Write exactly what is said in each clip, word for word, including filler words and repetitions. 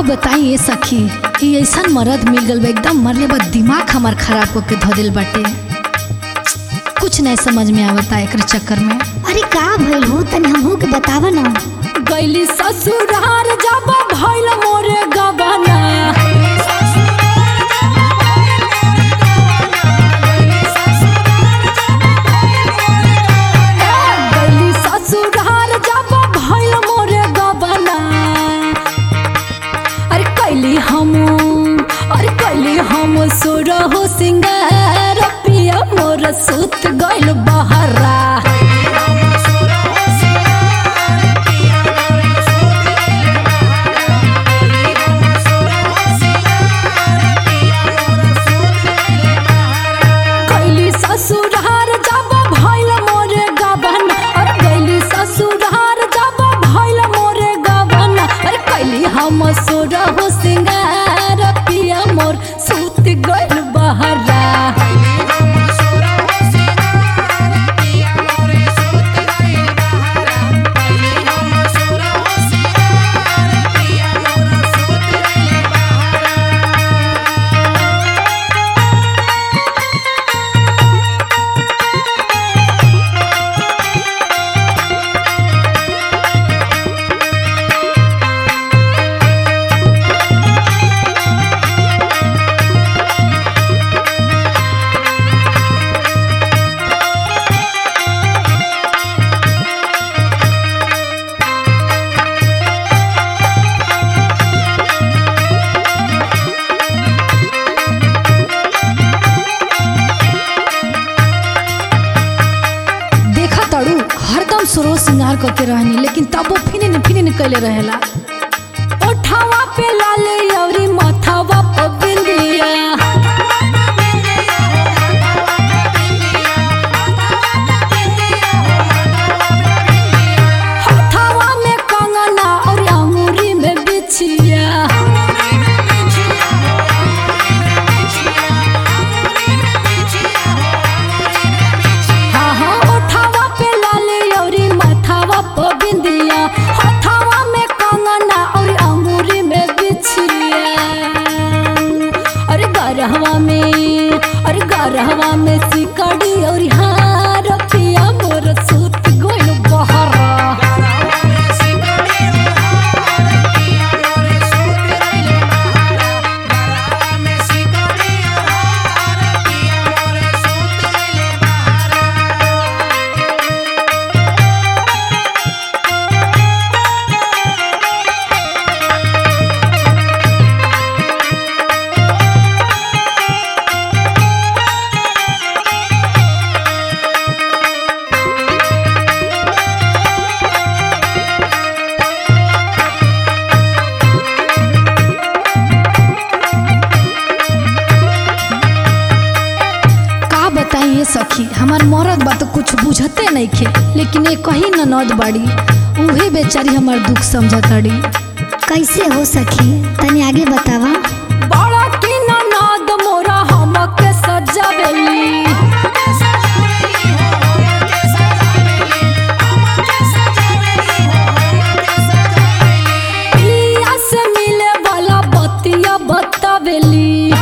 बताई ये सखी कि ऐसा मर्द मिल गल एकदम मरले बा दिमाग हमार खराब करके धो दिल बाटे। कुछ नहीं समझ में आवता एक चक्कर में। अरे का भइल हो तनी हमहू के बतावा ना। गईली ससुरार जब भइल मोरे गबना, गईली ससुरार जब भइल मोरे गबना। अरे कैली हम अरे कैली हम सुरहो सिंगार पिया मोर सुत गइल बहरा। ससुरार जब भइल मोरे गबना, अरे गइली ससुरार जब भइल मोरे गबना। अरे कैली हम सुरहो सिंगार पिया मोर सुत गइल बहरा। हरदम सुरो श्रृंगार करके रहनी, लेकिन तब वो फिनिन फिनिन कैले रहेला। ओठावा पे लाले अउरी माथावा पे बिंदिया, हाथावा में कंगना और अंगूरी में बिछिया। हाँ हाँ ओठावा पे लाले अउरी माथावा पे बिंदिया, हाथावा में कंगना और अंगूरी में बिछिया। अरे गरहवा में अरे गरहवा में सिकड़ी और हार पिया मोर सुत गइल बहरा। बताइए सखी हमार मरद बा तो कुछ बुझते नहीं खे, लेकिन ये कहीं ननद बाड़ी उहे बेचारी हमार दुख समझताड़ी। कैसे हो सखी तनी आगे बतावा। बड़ा की ननद मोरा हमके सजावेली, पिया से मिले वाला बतिया बतावेली।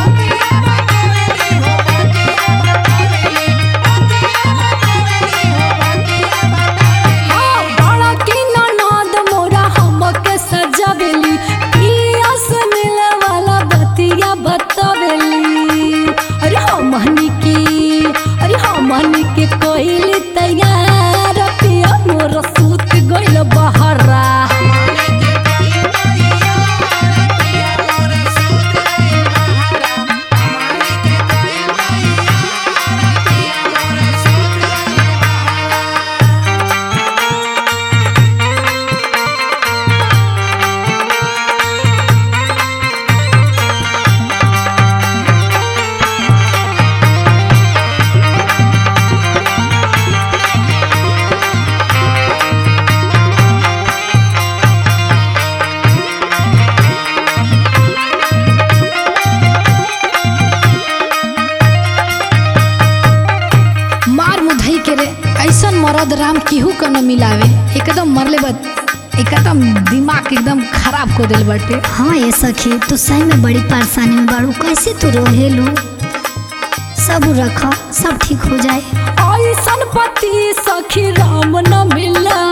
अरे हमनी की अरे हमनी के कोइल तैयार पिया मोर सुत गइल बहरा। मरद राम केहू का न मिलावे, एकदम मरले बद एकदम दिमाग एकदम खराब कर दिल बाटे। हाँ ये सखी तू सही में बड़ी परेशानी में बाड़ू, कैसे तू रोहेलू? सब रख, सब ठीक हो जाए। ऐसन पति सखी राम न मिला